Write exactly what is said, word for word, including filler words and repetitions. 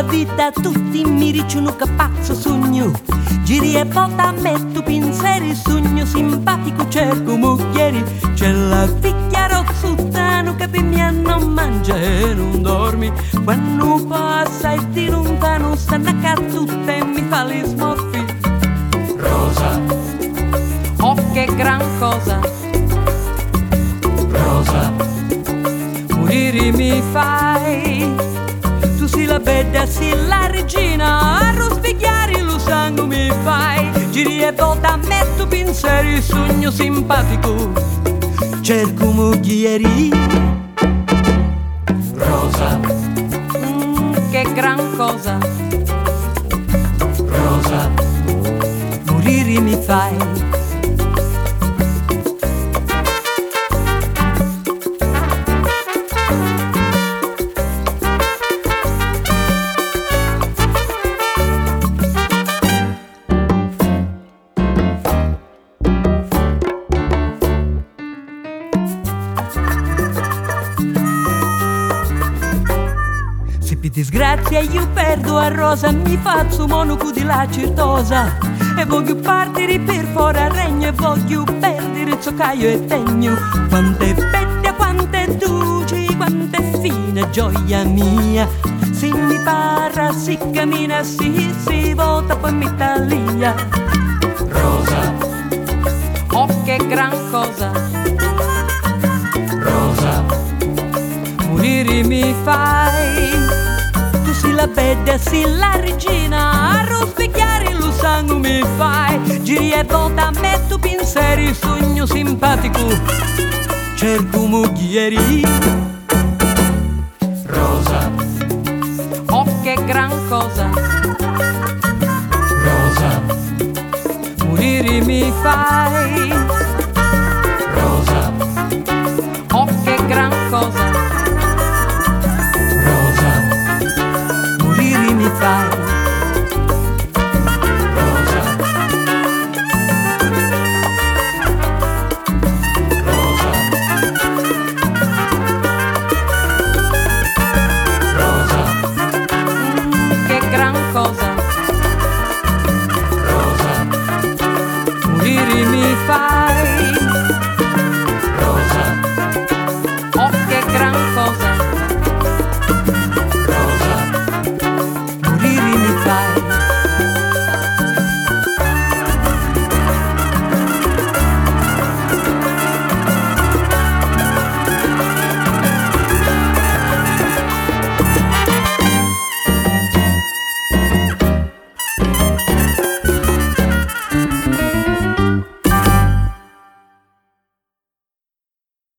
la vita tutti mi dicono che pazzo sogno. Giri e volta metto pensieri, sogno simpatico, cerco mucchieri. C'è la figlia rozzutano che per me non mangia e non dormi. Quando passa e di lontano stanno a tutte e mi fa le smorfi. Rosa, Oh che gran cosa, rosa, morire mi fai. Tu sei la bella, sei la regina, a rospigliare lo sangue mi fai. Giri e volta metto pensieri, sogno simpatico, cerco mucchieri. rosa, Mm, che gran cosa, rosa, morire mi fai. Se per disgrazia io perdo a rosa, mi faccio monaco di la certosa. E voglio partire per fuori al regno, e voglio perdere zoccaio e tegno. Quante belle, quante dolci, quante fine gioia mia. Se mi parla, si cammina, si, si vota, poi mi taglia. rosa, Oh che gran cosa, rosa, morire mi fai. Tu sei la bella, sei la regina, a rospecchiare lo sangue mi fai. Giri e volta metto pensieri, sogno simpatico, cerco mucchieri. rosa, Oh che gran cosa, rosa, morire mi fai. rosa, Oh che gran cosa, rosa, morire mi fai. rosa, rosa, rosa, Mm, che gran cosa, rosa, morire mi fai.